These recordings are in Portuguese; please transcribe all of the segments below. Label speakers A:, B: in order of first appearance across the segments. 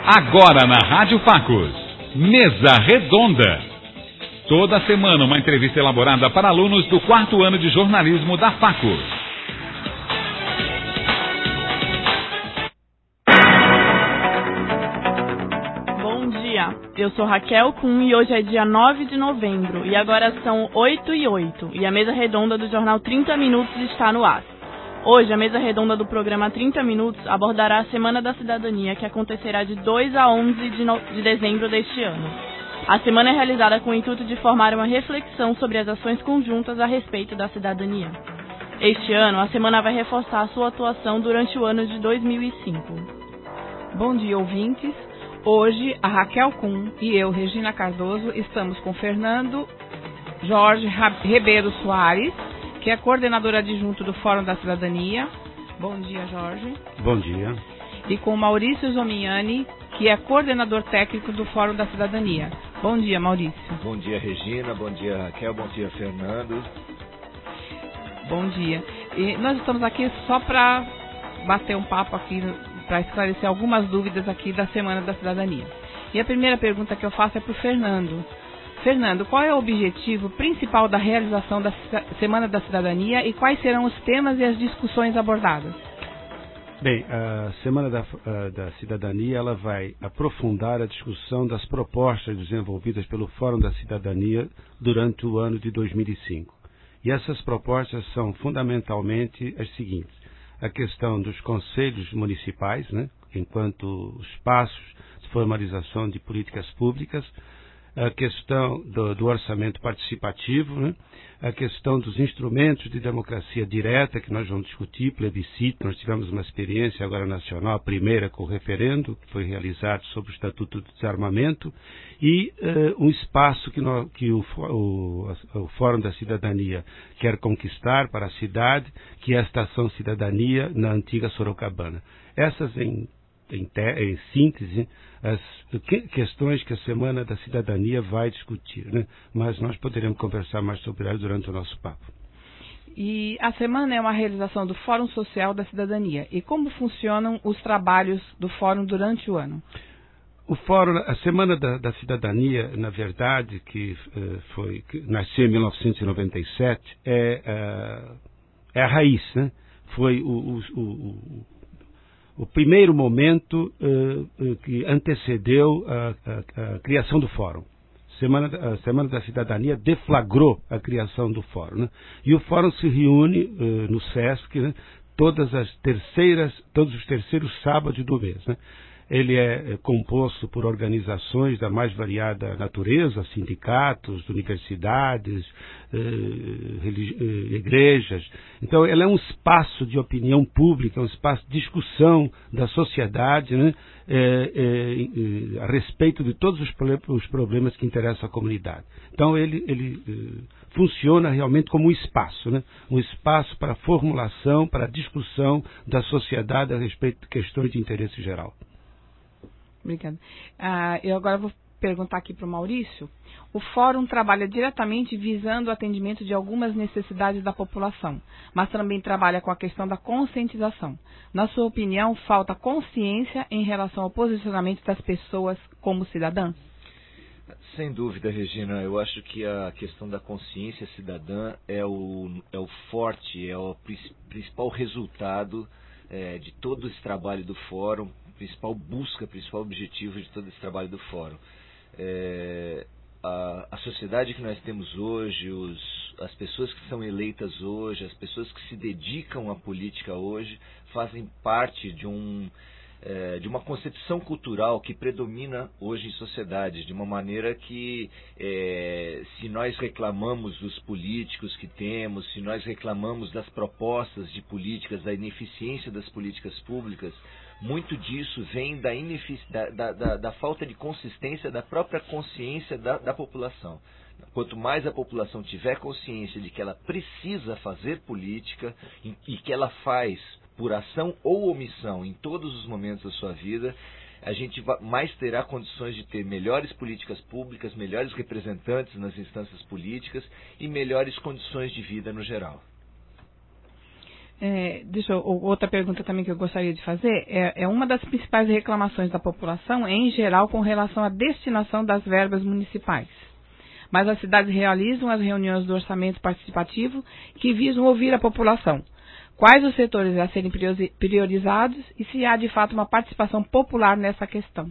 A: Agora na Rádio Facos, Mesa Redonda. Toda semana uma entrevista elaborada para alunos do 4º ano de jornalismo da Facos.
B: Bom dia, eu sou Raquel Kuhn e hoje é dia 9 de novembro e agora são 8h08 e a Mesa Redonda do jornal 30 Minutos está no ar. Hoje, a mesa redonda do programa 30 Minutos abordará a Semana da Cidadania, que acontecerá de 2 a 11 de dezembro deste ano. A semana é realizada com o intuito de formar uma reflexão sobre as ações conjuntas a respeito da cidadania. Este ano, a semana vai reforçar a sua atuação durante o ano de 2005.
C: Bom dia, ouvintes. Hoje, a Raquel Kuhn e eu, Regina Cardoso, estamos com Fernando Jorge Ribeiro Soares, que é coordenador adjunto do Fórum da Cidadania. Bom dia, Jorge.
D: Bom dia.
C: E com Maurício Zomiani, que é coordenador técnico do Fórum da Cidadania. Bom dia, Maurício.
E: Bom dia, Regina. Bom dia, Raquel. Bom dia, Fernando.
C: Bom dia. E nós estamos aqui só para bater um papo aqui, para esclarecer algumas dúvidas aqui da Semana da Cidadania. E a primeira pergunta que eu faço é para o Fernando. Fernando, qual é o objetivo principal da realização da Semana da Cidadania e quais serão os temas e as discussões abordadas?
D: Bem, a Semana da Cidadania ela vai aprofundar a discussão das propostas desenvolvidas pelo Fórum da Cidadania durante o ano de 2005. E essas propostas são fundamentalmente as seguintes: a questão dos conselhos municipais, né, enquanto espaços de formalização de políticas públicas, a questão do orçamento participativo, né? A questão dos instrumentos de democracia direta, que nós vamos discutir, plebiscito. Nós tivemos uma experiência agora nacional, a primeira com o referendo, que foi realizado sobre o Estatuto do Desarmamento, e um espaço que o Fórum da Cidadania quer conquistar para a cidade, que é a Estação Cidadania na antiga Sorocabana. Essas em síntese, as questões que a Semana da Cidadania vai discutir, né? Mas nós poderemos conversar mais sobre elas durante o nosso papo.
C: E a semana é uma realização do Fórum Social da Cidadania. E como funcionam os trabalhos do Fórum durante o ano?
D: O Fórum, a Semana da Cidadania, na verdade, que nasceu em 1997, é a raiz, né? Foi o primeiro momento que antecedeu a criação do Fórum. A Semana da Cidadania deflagrou a criação do Fórum, né? E o Fórum se reúne no SESC, né, todos os terceiros sábados do mês, né? Ele é composto por organizações da mais variada natureza, sindicatos, universidades, igrejas. Então, ele é um espaço de opinião pública, um espaço de discussão da sociedade, né, a respeito de todos os problemas que interessam à comunidade. Então, ele funciona realmente como um espaço, né? Um espaço para a formulação, para a discussão da sociedade a respeito de questões de interesse geral.
C: Obrigada. Eu agora vou perguntar aqui para o Maurício. O Fórum trabalha diretamente visando o atendimento de algumas necessidades da população, mas também trabalha com a questão da conscientização. Na sua opinião, falta consciência em relação ao posicionamento das pessoas como cidadãs?
E: Sem dúvida, Regina. Eu acho que a questão da consciência cidadã é o forte, é o principal resultado de todo esse trabalho do Fórum, principal objetivo de todo esse trabalho do Fórum. A sociedade que nós temos hoje, as pessoas que são eleitas hoje, as pessoas que se dedicam à política hoje, fazem parte de uma concepção cultural que predomina hoje em sociedade, de uma maneira que, se nós reclamamos dos políticos que temos, se nós reclamamos das propostas de políticas, da ineficiência das políticas públicas, muito disso vem da falta de consistência da própria consciência da população. Quanto mais a população tiver consciência de que ela precisa fazer política e que ela faz por ação ou omissão em todos os momentos da sua vida, a gente mais terá condições de ter melhores políticas públicas, melhores representantes nas instâncias políticas e melhores condições de vida no geral.
C: Outra pergunta também que eu gostaria de fazer é uma das principais reclamações da população, em geral, com relação à destinação das verbas municipais. Mas as cidades realizam as reuniões do orçamento participativo que visam ouvir a população. Quais os setores a serem priorizados e se há, de fato, uma participação popular nessa questão?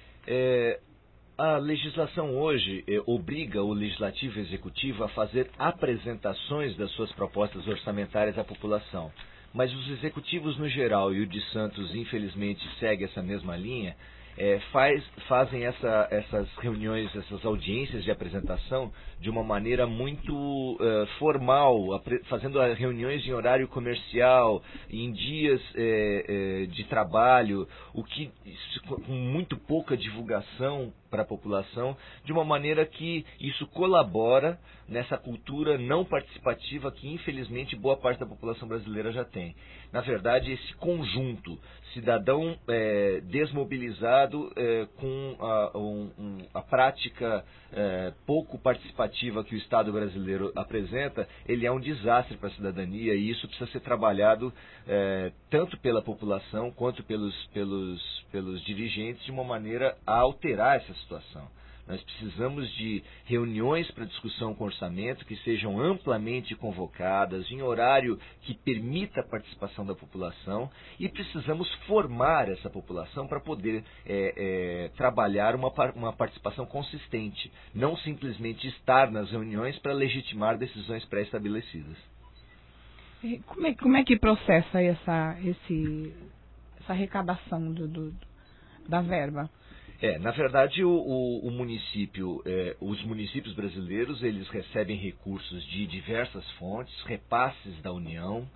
E: A legislação hoje obriga o Legislativo e o Executivo a fazer apresentações das suas propostas orçamentárias à população. Mas os executivos no geral, e o de Santos infelizmente segue essa mesma linha, fazem essas reuniões, essas audiências de apresentação de uma maneira muito formal, fazendo reuniões em horário comercial, em dias de trabalho, o que com muito pouca divulgação para a população, de uma maneira que isso colabora nessa cultura não participativa que infelizmente boa parte da população brasileira já tem. Na verdade, esse conjunto cidadão desmobilizado com a prática pouco participativa que o Estado brasileiro apresenta, ele é um desastre para a cidadania e isso precisa ser trabalhado tanto pela população quanto pelos dirigentes de uma maneira a alterar essa situação. Nós precisamos de reuniões para discussão com orçamento que sejam amplamente convocadas, em horário que permita a participação da população e precisamos formar essa população para poder trabalhar uma participação consistente, não simplesmente estar nas reuniões para legitimar decisões pré-estabelecidas.
C: Como é que processa essa arrecadação da verba?
E: Na verdade, o município, os municípios brasileiros, eles recebem recursos de diversas fontes, repasses da União,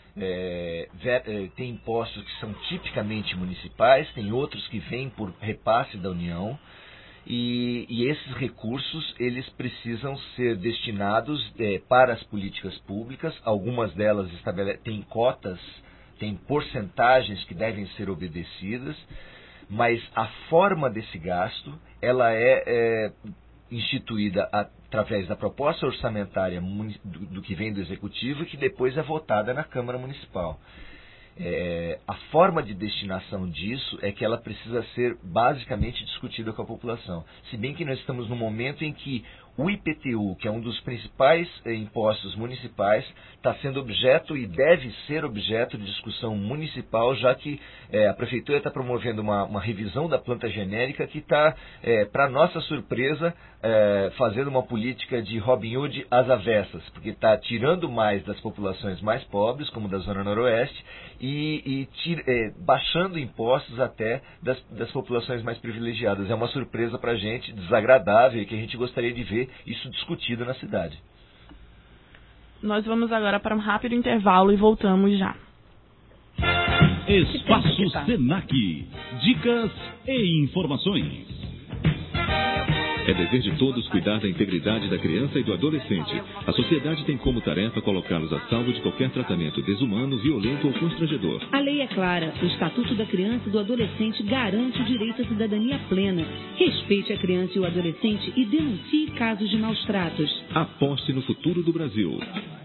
E: tem impostos que são tipicamente municipais, tem outros que vêm por repasse da União, e esses recursos, eles precisam ser destinados para as políticas públicas, algumas delas têm cotas, têm porcentagens que devem ser obedecidas, mas a forma desse gasto, ela é instituída através da proposta orçamentária do que vem do Executivo e que depois é votada na Câmara Municipal. A forma de destinação disso é que ela precisa ser basicamente discutida com a população. Se bem que nós estamos num momento em que o IPTU, que é um dos principais impostos municipais, está sendo objeto e deve ser objeto de discussão municipal, já que a Prefeitura está promovendo uma revisão da planta genérica que está, para nossa surpresa, fazendo uma política de Robin Hood às avessas, porque está tirando mais das populações mais pobres, como da Zona Noroeste, e baixando impostos até das populações mais privilegiadas. É uma surpresa para a gente, desagradável, e que a gente gostaria de ver isso discutido na cidade.
B: Nós vamos agora para um rápido intervalo e voltamos já.
F: Espaço Senac. Dicas e informações. É dever de todos cuidar da integridade da criança e do adolescente. A sociedade tem como tarefa colocá-los a salvo de qualquer tratamento desumano, violento ou constrangedor.
G: A lei é clara. O Estatuto da Criança e do Adolescente garante o direito à cidadania plena. Respeite a criança e o adolescente e denuncie casos de maus tratos.
F: Aposte no futuro do Brasil.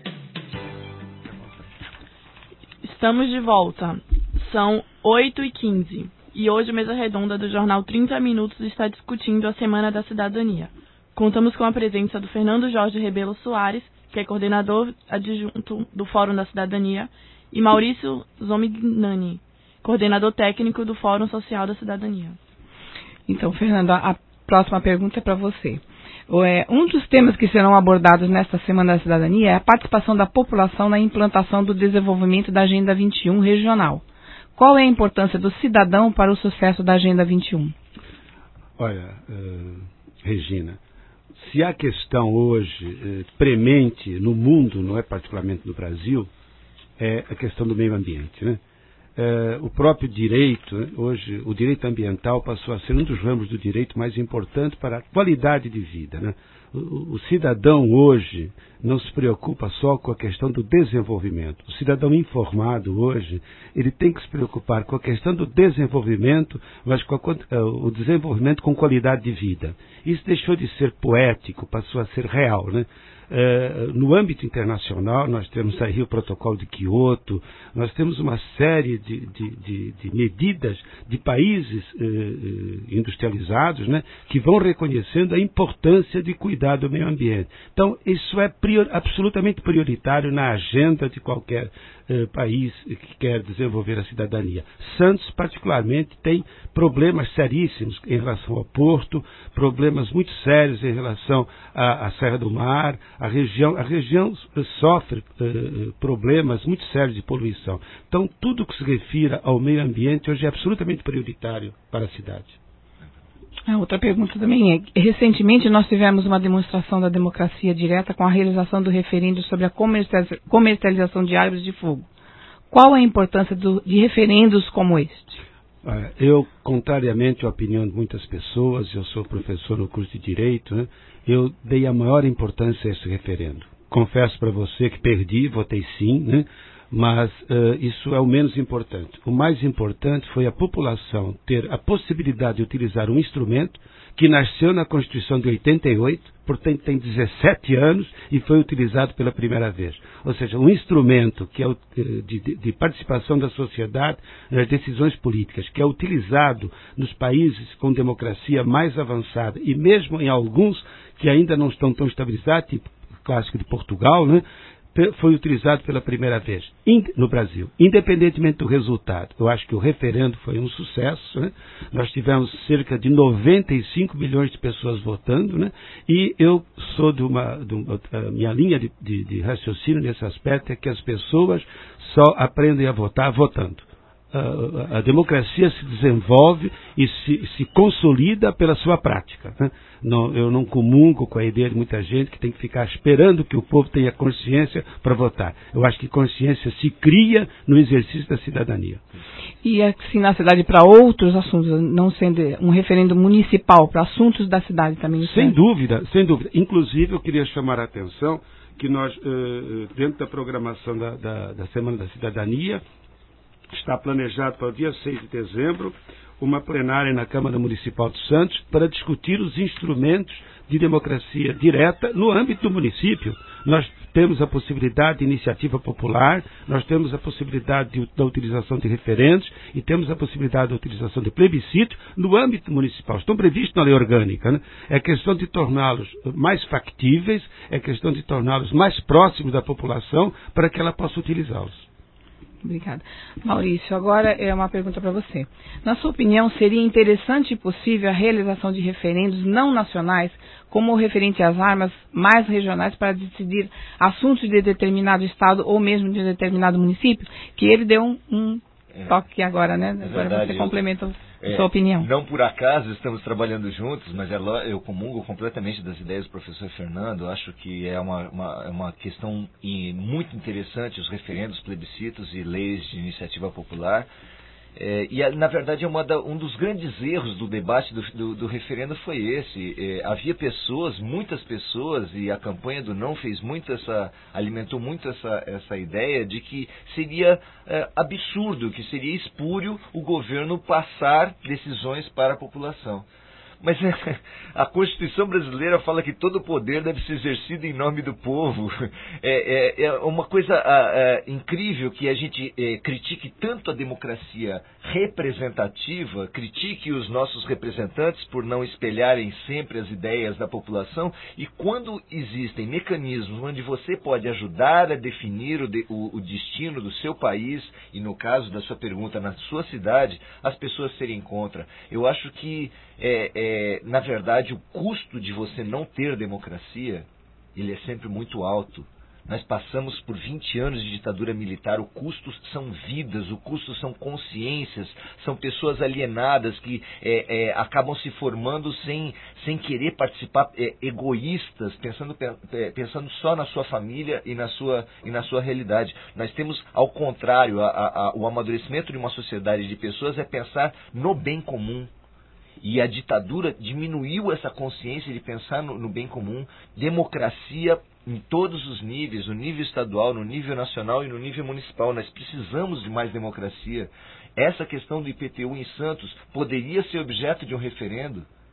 B: Estamos de volta. São 8h15. E hoje a mesa redonda do jornal 30 Minutos está discutindo a Semana da Cidadania. Contamos com a presença do Fernando Jorge Rebelo Soares, que é coordenador adjunto do Fórum da Cidadania, e Maurício Zomignani, coordenador técnico do Fórum Social da Cidadania.
C: Então, Fernando, a próxima pergunta é para você. Um dos temas que serão abordados nesta Semana da Cidadania é a participação da população na implantação do desenvolvimento da Agenda 21 regional. Qual é a importância do cidadão para o sucesso da Agenda 21?
D: Olha, Regina, se há questão hoje premente no mundo, não é particularmente no Brasil, é a questão do meio ambiente, né? O próprio direito, hoje, o direito ambiental passou a ser um dos ramos do direito mais importante para a qualidade de vida, né? O cidadão hoje não se preocupa só com a questão do desenvolvimento. O cidadão informado hoje, ele tem que se preocupar com a questão do desenvolvimento, mas com o desenvolvimento com qualidade de vida. Isso deixou de ser poético, passou a ser real, né? No âmbito internacional, nós temos aí o protocolo de Quioto, nós temos uma série de medidas de países industrializados, né, que vão reconhecendo a importância de cuidar do meio ambiente. Então, isso é absolutamente prioritário na agenda de qualquer país que quer desenvolver a cidadania. Santos, particularmente, tem problemas seríssimos em relação ao porto, problemas muito sérios em relação à Serra do Mar. A região sofre problemas muito sérios de poluição. Então, tudo que se refira ao meio ambiente hoje é absolutamente prioritário para a cidade.
C: A outra pergunta também é, recentemente nós tivemos uma demonstração da democracia direta com a realização do referendo sobre a comercialização de armas de fogo. Qual a importância de referendos como este?
D: Eu, contrariamente à opinião de muitas pessoas, eu sou professor no curso de Direito, né, eu dei a maior importância a esse referendo. Confesso para você que perdi, votei sim, né? Mas isso é o menos importante. O mais importante foi a população ter a possibilidade de utilizar um instrumento que nasceu na Constituição de 88, portanto tem 17 anos e foi utilizado pela primeira vez. Ou seja, um instrumento que é de participação da sociedade nas decisões políticas, que é utilizado nos países com democracia mais avançada e mesmo em alguns que ainda não estão tão estabilizados, tipo o clássico de Portugal, né? Foi utilizado pela primeira vez no Brasil, independentemente do resultado. Eu acho que o referendo foi um sucesso, né? Nós tivemos cerca de 95 milhões de pessoas votando, né? E eu sou a minha linha de raciocínio nesse aspecto é que as pessoas só aprendem a votar votando. A democracia se desenvolve e se consolida pela sua prática, né? Eu não comungo com a ideia de muita gente que tem que ficar esperando que o povo tenha consciência para votar. Eu acho que consciência se cria no exercício da cidadania.
C: E assim na cidade para outros assuntos, não sendo um referendo municipal, para assuntos da cidade também?
D: Sem dúvida, sem dúvida. Inclusive, eu queria chamar a atenção que nós, dentro da programação da Semana da Cidadania, está planejado para o dia 6 de dezembro uma plenária na Câmara Municipal de Santos para discutir os instrumentos de democracia direta no âmbito do município. Nós temos a possibilidade de iniciativa popular, nós temos a possibilidade da utilização de referendos e temos a possibilidade da utilização de plebiscito no âmbito municipal. Estão previstos na lei orgânica, né? É questão de torná-los mais factíveis, é questão de torná-los mais próximos da população para que ela possa utilizá-los.
C: Obrigada. Maurício, agora é uma pergunta para você. Na sua opinião, seria interessante e possível a realização de referendos não nacionais, como o referente às armas, mais regionais, para decidir assuntos de determinado estado ou mesmo de determinado município? Que ele deu um toque agora, né? Agora você complementa a sua opinião.
E: Não por acaso estamos trabalhando juntos, mas eu comungo completamente das ideias do professor Fernando. Acho que é uma questão muito interessante os referendos, plebiscitos e leis de iniciativa popular. Na verdade, um dos grandes erros do debate do referendo foi esse. Havia muitas pessoas, e a campanha do não alimentou muito essa ideia de que seria absurdo, que seria espúrio o governo passar decisões para a população. Mas a Constituição brasileira fala que todo o poder deve ser exercido em nome do povo. É uma coisa incrível que a gente critique tanto a democracia representativa, critique os nossos representantes por não espelharem sempre as ideias da população, e quando existem mecanismos onde você pode ajudar a definir o destino do seu país, e no caso da sua pergunta, na sua cidade, as pessoas serem contra. Eu acho que na verdade, o custo de você não ter democracia, ele é sempre muito alto. Nós passamos por 20 anos de ditadura militar, o custo são vidas, o custo são consciências, são pessoas alienadas que acabam se formando sem querer participar, egoístas, pensando só na sua família e na sua realidade. Nós temos, ao contrário, o amadurecimento de uma sociedade de pessoas é pensar no bem comum. E a ditadura diminuiu essa consciência de pensar no bem comum. Democracia em todos os níveis, no nível estadual, no nível nacional e no nível municipal. Nós precisamos de mais democracia. Essa questão do IPTU em Santos poderia ser objeto de um referendo.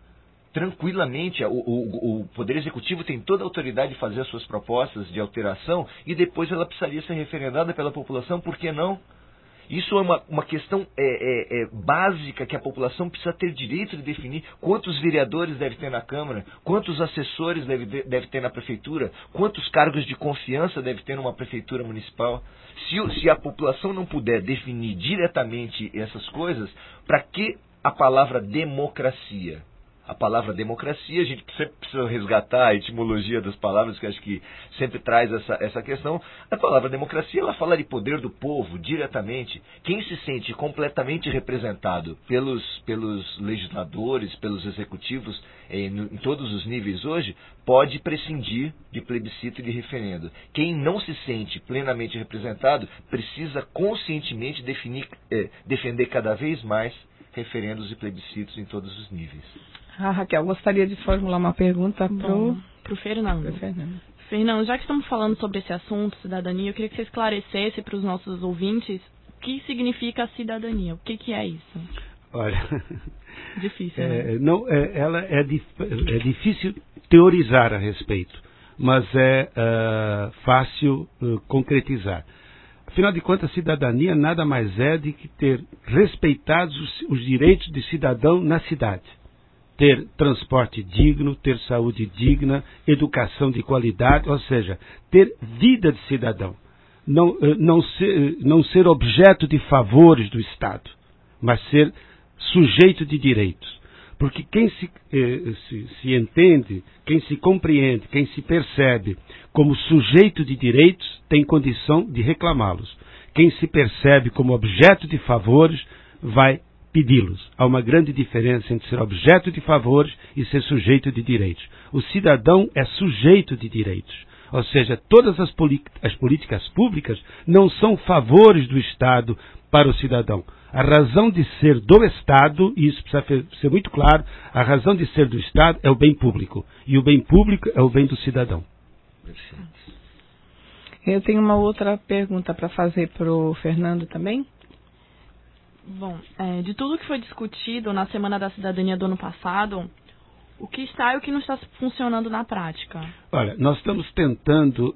E: tranquilamente, o Poder Executivo tem toda a autoridade de fazer as suas propostas de alteração e depois ela precisaria ser referendada pela população, por que não? Isso é uma questão básica que a população precisa ter direito de definir quantos vereadores deve ter na Câmara, quantos assessores deve ter na Prefeitura, quantos cargos de confiança deve ter numa Prefeitura Municipal. Se a população não puder definir diretamente essas coisas, para que a palavra democracia? A palavra democracia, a gente sempre precisa resgatar a etimologia das palavras, que acho que sempre traz essa questão. A palavra democracia, ela fala de poder do povo, diretamente. Quem se sente completamente representado pelos legisladores, pelos executivos, em todos os níveis hoje, pode prescindir de plebiscito e de referendo. Quem não se sente plenamente representado, precisa conscientemente defender cada vez mais referendos e plebiscitos em todos os níveis.
C: Raquel, gostaria de formular uma pergunta
B: pro Fernando. Fernando, já que estamos falando sobre esse assunto, cidadania, eu queria que você esclarecesse para os nossos ouvintes o que significa a cidadania. O que é isso?
D: Olha,
B: difícil, né?
D: Ela é difícil teorizar a respeito, mas é fácil concretizar. Afinal de contas, a cidadania nada mais é do que ter respeitados os direitos de cidadão na cidade. Ter transporte digno, ter saúde digna, educação de qualidade, ou seja, ter vida de cidadão. Não ser objeto de favores do Estado, mas ser sujeito de direitos. Porque quem se entende, quem se compreende, quem se percebe como sujeito de direitos, tem condição de reclamá-los. Quem se percebe como objeto de favores, vai pedi-los. Há uma grande diferença entre ser objeto de favores e ser sujeito de direitos. O cidadão é sujeito de direitos. Ou seja, todas as políticas públicas não são favores do Estado para o cidadão. A razão de ser do Estado, e isso precisa ser muito claro, a razão de ser do Estado é o bem público. E o bem público é o bem do cidadão.
C: Eu tenho uma outra pergunta para fazer para o Fernando também.
B: Bom, de tudo que foi discutido na Semana da Cidadania do ano passado, o que está e o que não está funcionando na prática?
D: Olha, nós estamos tentando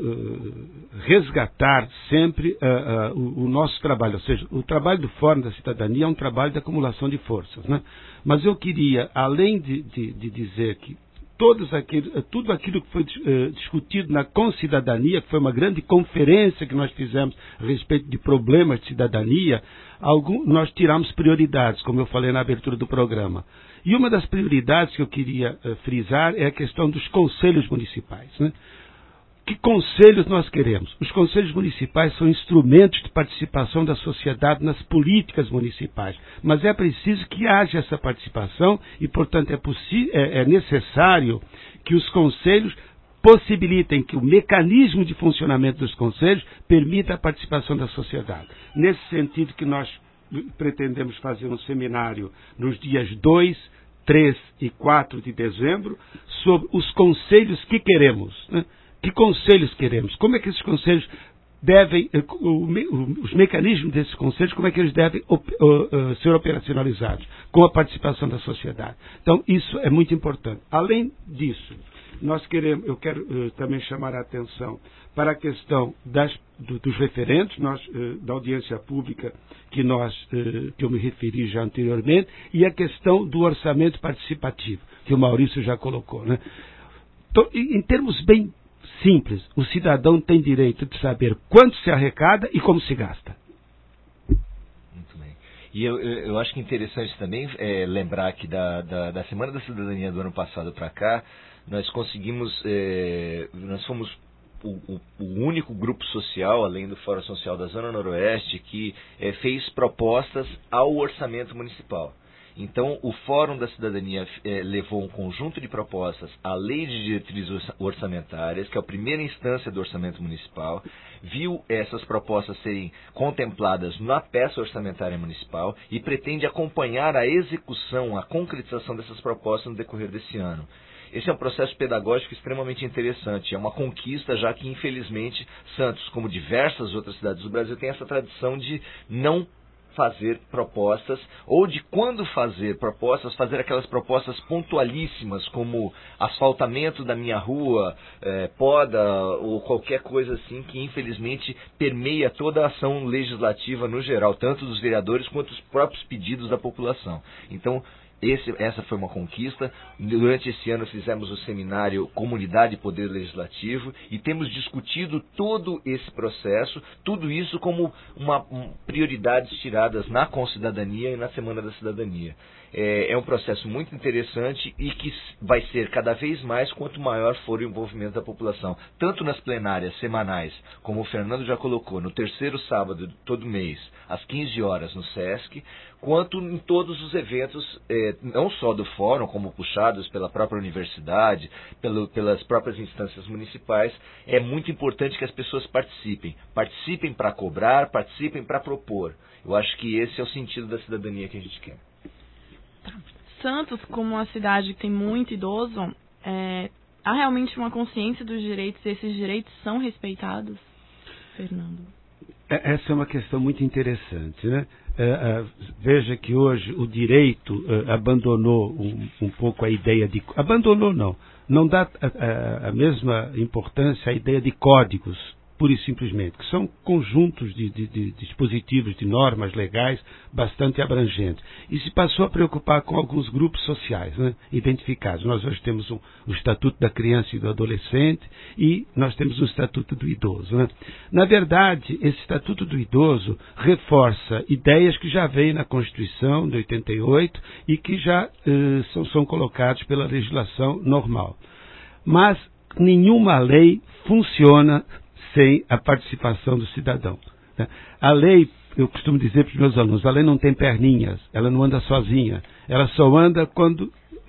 D: resgatar sempre o nosso trabalho, ou seja, o trabalho do Fórum da Cidadania é um trabalho de acumulação de forças, né? Mas eu queria, além de dizer que tudo aquilo que foi discutido na Concidadania, que foi uma grande conferência que nós fizemos a respeito de problemas de cidadania, nós tiramos prioridades, como eu falei na abertura do programa. E uma das prioridades que eu queria frisar é a questão dos conselhos municipais, né? Que conselhos nós queremos? Os conselhos municipais são instrumentos de participação da sociedade nas políticas municipais, mas é preciso que haja essa participação e, portanto, é necessário que os conselhos possibilitem que o mecanismo de funcionamento dos conselhos permita a participação da sociedade. Nesse sentido que nós pretendemos fazer um seminário nos dias 2, 3 e 4 de dezembro sobre os conselhos que queremos, né? Que conselhos queremos? Como é que esses conselhos devem, os mecanismos desses conselhos, como é que eles devem ser operacionalizados? Com a participação da sociedade. Então, isso é muito importante. Além disso, eu quero também chamar a atenção para a questão dos referendos, da audiência pública que eu me referi já anteriormente, e a questão do orçamento participativo, que o Maurício já colocou, né? Então, em termos bem simples, o cidadão tem direito de saber quanto se arrecada e como se gasta.
E: Muito bem. E eu acho que interessante também lembrar que da Semana da Cidadania do ano passado para cá, nós conseguimos, nós fomos o único grupo social, além do Fórum Social da Zona Noroeste, que fez propostas ao orçamento municipal. Então, o Fórum da Cidadania levou um conjunto de propostas à Lei de Diretrizes Orçamentárias, que é a primeira instância do orçamento municipal, viu essas propostas serem contempladas na peça orçamentária municipal e pretende acompanhar a execução, a concretização dessas propostas no decorrer desse ano. Esse é um processo pedagógico extremamente interessante, é uma conquista, já que, infelizmente, Santos, como diversas outras cidades do Brasil, tem essa tradição de não fazer propostas, ou de quando fazer propostas, fazer aquelas propostas pontualíssimas, como asfaltamento da minha rua, poda ou qualquer coisa assim, que infelizmente permeia toda a ação legislativa no geral, tanto dos vereadores quanto os próprios pedidos da população. Então, essa foi uma conquista. Durante esse ano fizemos o seminário Comunidade e Poder Legislativo e temos discutido todo esse processo, tudo isso como prioridades tiradas na Concidadania e na Semana da Cidadania. É um processo muito interessante e que vai ser cada vez mais quanto maior for o envolvimento da população, tanto nas plenárias semanais, como o Fernando já colocou, no terceiro sábado de todo mês, às 15 horas no SESC, quanto em todos os eventos, não só do fórum, como puxados pela própria universidade, pelas próprias instâncias municipais. É muito importante que as pessoas participem para cobrar, participem para propor. Eu acho que esse é o sentido da cidadania que a gente quer.
B: Santos, como uma cidade que tem muito idoso, há realmente uma consciência dos direitos e esses direitos são respeitados? Fernando.
D: Essa é uma questão muito interessante, né? Veja que hoje o direito abandonou um pouco a ideia de... Abandonou não dá a mesma importância à ideia de códigos, pura e simplesmente, que são conjuntos de dispositivos, de normas legais bastante abrangentes. E se passou a preocupar com alguns grupos sociais, né, identificados. Nós hoje temos o Estatuto da Criança e do Adolescente e nós temos o Estatuto do Idoso. Né? Na verdade, esse Estatuto do Idoso reforça ideias que já veio na Constituição de 88 e que já são colocados pela legislação normal. Mas nenhuma lei funciona sem a participação do cidadão. A lei, eu costumo dizer para os meus alunos, a lei não tem perninhas, ela não anda sozinha, ela só anda quando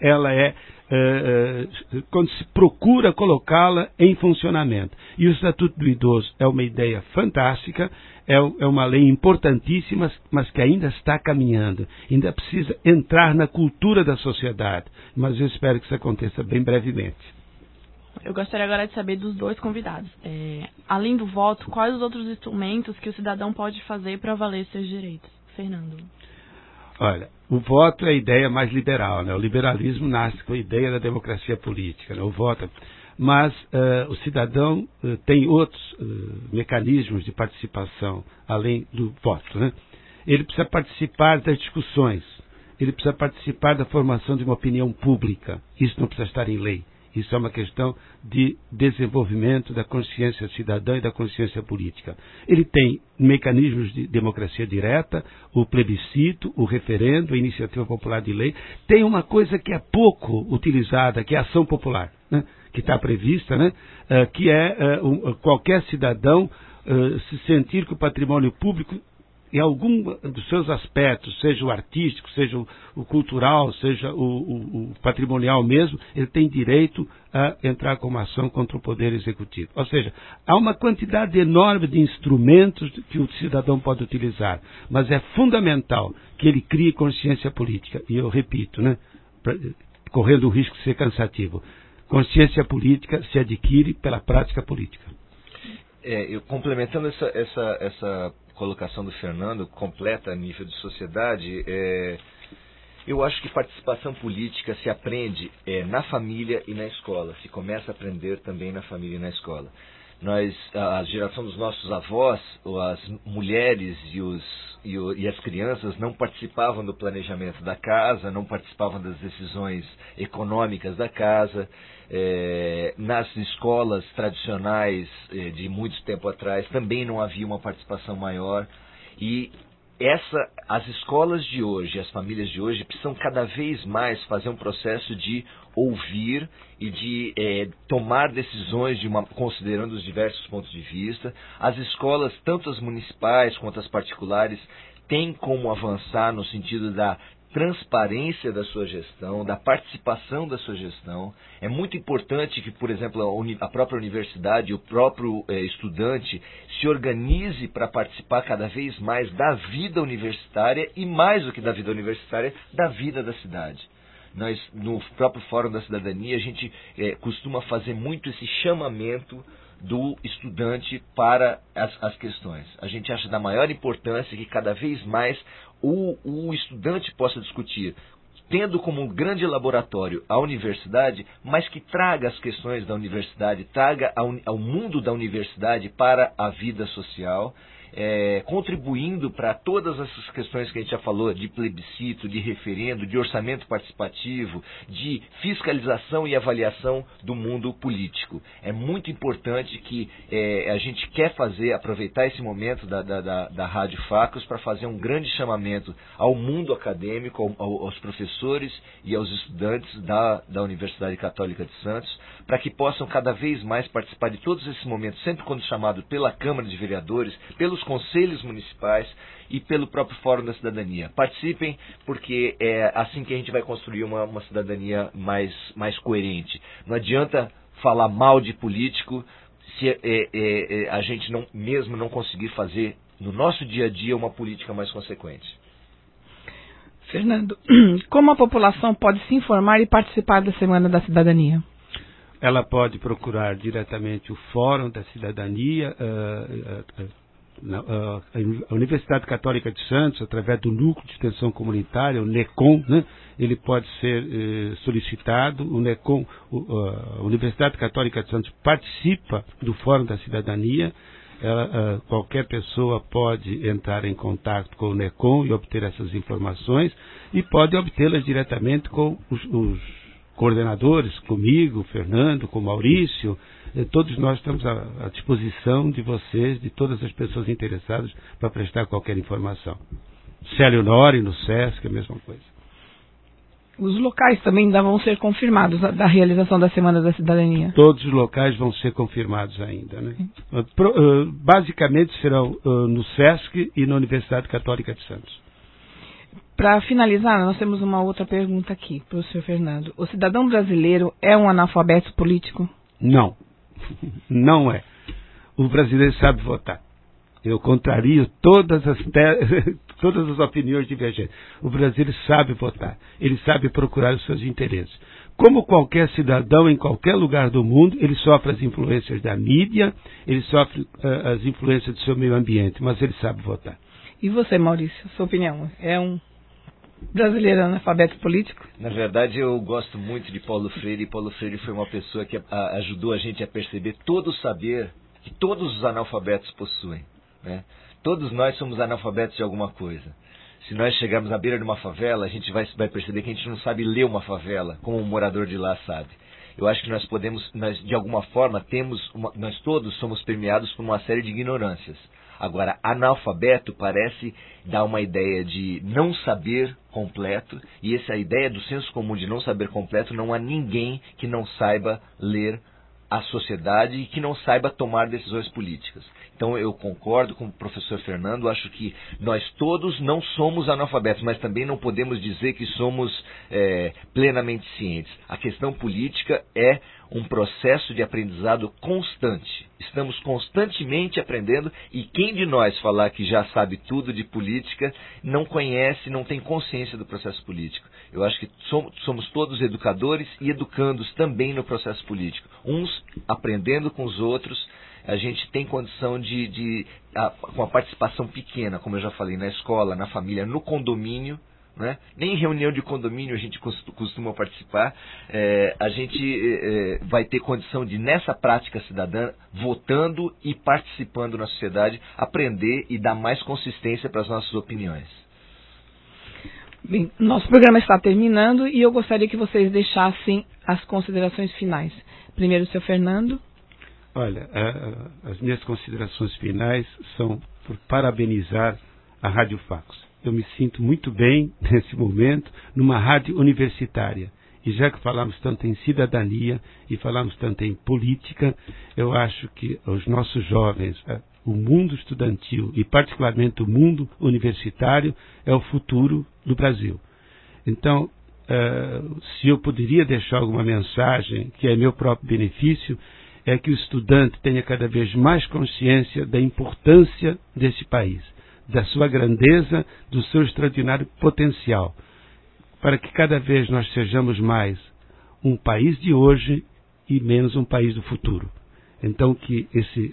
D: quando se procura colocá-la em funcionamento. E o Estatuto do Idoso é uma ideia fantástica, é uma lei importantíssima, mas que ainda está caminhando, ainda precisa entrar na cultura da sociedade, mas eu espero que isso aconteça bem brevemente.
B: Eu gostaria agora de saber dos dois convidados. Além do voto, quais os outros instrumentos que o cidadão pode fazer para valer seus direitos? Fernando.
D: Olha, o voto é a ideia mais liberal, né? O liberalismo nasce com a ideia da democracia política, né? O voto. Mas o cidadão tem outros mecanismos de participação, além do voto, né? Ele precisa participar das discussões, ele precisa participar da formação de uma opinião pública. Isso não precisa estar em lei. Isso é uma questão de desenvolvimento da consciência cidadã e da consciência política. Ele tem mecanismos de democracia direta, o plebiscito, o referendo, a iniciativa popular de lei. Tem uma coisa que é pouco utilizada, que é a ação popular, né? Que está prevista, né? Que é qualquer cidadão se sentir que o patrimônio público, em algum dos seus aspectos, seja o artístico, seja o cultural, seja o patrimonial mesmo, ele tem direito a entrar com uma ação contra o Poder Executivo. Ou seja, há uma quantidade enorme de instrumentos que o cidadão pode utilizar, mas é fundamental que ele crie consciência política. E eu repito, né, correndo o risco de ser cansativo, consciência política se adquire pela prática política.
E: Eu complementando essa colocação do Fernando, completa a nível de sociedade, eu acho que participação política se aprende na família e na escola, se começa a aprender também na família e na escola. A geração dos nossos avós, as mulheres e as crianças não participavam do planejamento da casa, não participavam das decisões econômicas da casa. Nas escolas tradicionais de muito tempo atrás também não havia uma participação maior, e as escolas de hoje, as famílias de hoje precisam cada vez mais fazer um processo de ouvir e de tomar decisões considerando os diversos pontos de vista. As escolas, tanto as municipais quanto as particulares, têm como avançar no sentido da transparência da sua gestão, da participação da sua gestão. É muito importante que, por exemplo, a própria universidade, o próprio estudante se organize para participar cada vez mais da vida universitária e, mais do que da vida universitária, da vida da cidade. Nós, no próprio Fórum da Cidadania, a gente costuma fazer muito esse chamamento do estudante para as questões. A gente acha da maior importância que cada vez mais o estudante possa discutir, tendo como um grande laboratório a universidade, mas que traga as questões da universidade, traga ao mundo da universidade para a vida social, contribuindo para todas essas questões que a gente já falou, de plebiscito, de referendo, de orçamento participativo, de fiscalização e avaliação do mundo político. É muito importante que a gente quer aproveitar esse momento da Rádio Facos para fazer um grande chamamento ao mundo acadêmico, aos professores e aos estudantes da Universidade Católica de Santos, para que possam cada vez mais participar de todos esses momentos, sempre quando chamado pela Câmara de Vereadores, pelos conselhos municipais e pelo próprio Fórum da Cidadania. Participem, porque é assim que a gente vai construir uma cidadania mais coerente. Não adianta falar mal de político se a gente não conseguir fazer no nosso dia a dia uma política mais consequente.
C: Fernando, como a população pode se informar e participar da Semana da Cidadania?
D: Ela pode procurar diretamente o Fórum da Cidadania, a Universidade Católica de Santos, através do Núcleo de Extensão Comunitária, o NECOM, né? Ele pode ser solicitado. O NECOM, a Universidade Católica de Santos participa do Fórum da Cidadania. Qualquer pessoa pode entrar em contato com o NECOM e obter essas informações, e pode obtê-las diretamente com os coordenadores, comigo, Fernando, com Maurício. Todos nós estamos à disposição de vocês, de todas as pessoas interessadas, para prestar qualquer informação. Célio Nori, no SESC, a mesma coisa.
C: Os locais também ainda vão ser confirmados da realização da Semana da Cidadania?
D: Todos os locais vão ser confirmados ainda, né? Basicamente serão no SESC e na Universidade Católica de Santos.
C: Para finalizar, nós temos uma outra pergunta aqui para o senhor Fernando. O cidadão brasileiro é um analfabeto político?
D: Não, não é. O brasileiro sabe votar. Eu contrario todas as opiniões divergentes. O brasileiro sabe votar. Ele sabe procurar os seus interesses. Como qualquer cidadão em qualquer lugar do mundo, ele sofre as influências da mídia, ele sofre as influências do seu meio ambiente, mas ele sabe votar.
C: E você, Maurício, sua opinião? É um brasileiro analfabeto político?
E: Na verdade, eu gosto muito de Paulo Freire, e Paulo Freire foi uma pessoa que ajudou a gente a perceber todo o saber que todos os analfabetos possuem, né? Todos nós somos analfabetos de alguma coisa. Se nós chegarmos à beira de uma favela, a gente vai perceber que a gente não sabe ler uma favela, como um morador de lá sabe. Eu acho que nós de alguma forma, nós todos somos permeados por uma série de ignorâncias. Agora, analfabeto parece dar uma ideia de não saber completo, e essa ideia do senso comum de não saber completo, não há ninguém que não saiba ler a sociedade e que não saiba tomar decisões políticas. Então eu concordo com o professor Fernando, acho que nós todos não somos analfabetos, mas também não podemos dizer que somos plenamente cientes. A questão política é um processo de aprendizado constante. Estamos constantemente aprendendo, e quem de nós falar que já sabe tudo de política não conhece, não tem consciência do processo político. Eu acho que somos todos educadores e educandos também no processo político. Uns aprendendo com os outros. A gente tem condição com a participação pequena, como eu já falei, na escola, na família, no condomínio, né? Nem em reunião de condomínio a gente costuma participar. A gente vai ter condição de, nessa prática cidadã, votando e participando na sociedade, aprender e dar mais consistência para as nossas opiniões.
C: Bem, nosso programa está terminando e eu gostaria que vocês deixassem as considerações finais. Primeiro, o seu Fernando.
D: Olha, as minhas considerações finais são por parabenizar a Rádio Facos. Eu me sinto muito bem, nesse momento, numa rádio universitária. E já que falamos tanto em cidadania e falamos tanto em política, eu acho que os nossos jovens, o mundo estudantil e particularmente o mundo universitário, é o futuro do Brasil. Então, se eu poderia deixar alguma mensagem que é meu próprio benefício, é que o estudante tenha cada vez mais consciência da importância desse país, da sua grandeza, do seu extraordinário potencial, para que cada vez nós sejamos mais um país de hoje e menos um país do futuro. Então que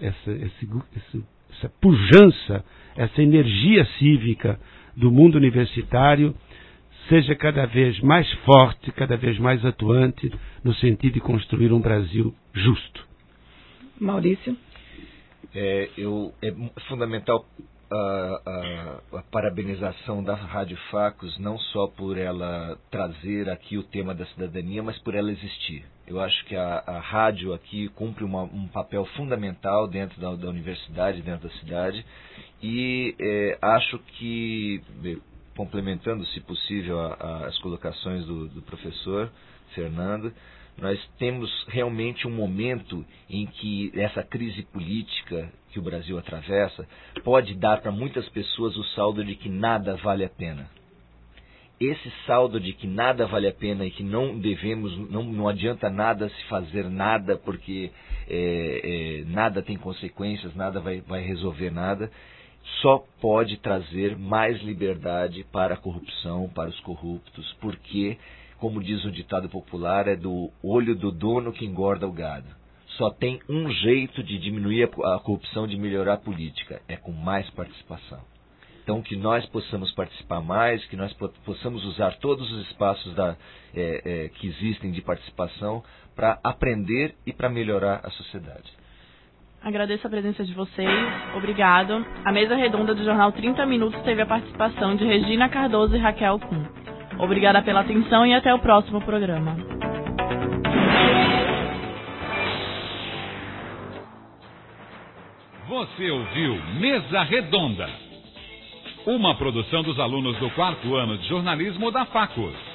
D: essa pujança, essa energia cívica do mundo universitário seja cada vez mais forte, cada vez mais atuante, no sentido de construir um Brasil justo.
C: Maurício?
E: É fundamental a parabenização da Rádio Facos, não só por ela trazer aqui o tema da cidadania, mas por ela existir. Eu acho que a rádio aqui cumpre um papel fundamental dentro da universidade, dentro da cidade, e acho que, complementando, se possível, as colocações do professor Fernando, nós temos realmente um momento em que essa crise política que o Brasil atravessa pode dar para muitas pessoas o saldo de que nada vale a pena. Esse saldo de que nada vale a pena e que não devemos, não adianta nada se fazer nada, porque nada tem consequências, nada vai resolver nada, só pode trazer mais liberdade para a corrupção, para os corruptos, porque, como diz o ditado popular, é do olho do dono que engorda o gado. Só tem um jeito de diminuir a corrupção, de melhorar a política, é com mais participação. Então, que nós possamos participar mais, que nós possamos usar todos os espaços que existem de participação para aprender e para melhorar a sociedade.
B: Agradeço a presença de vocês, obrigado. A mesa redonda do Jornal 30 Minutos teve a participação de Regina Cardoso e Raquel Kuhn. Obrigada pela atenção e até o próximo programa.
A: Você ouviu Mesa Redonda, uma produção dos alunos do 4º ano de jornalismo da Facos.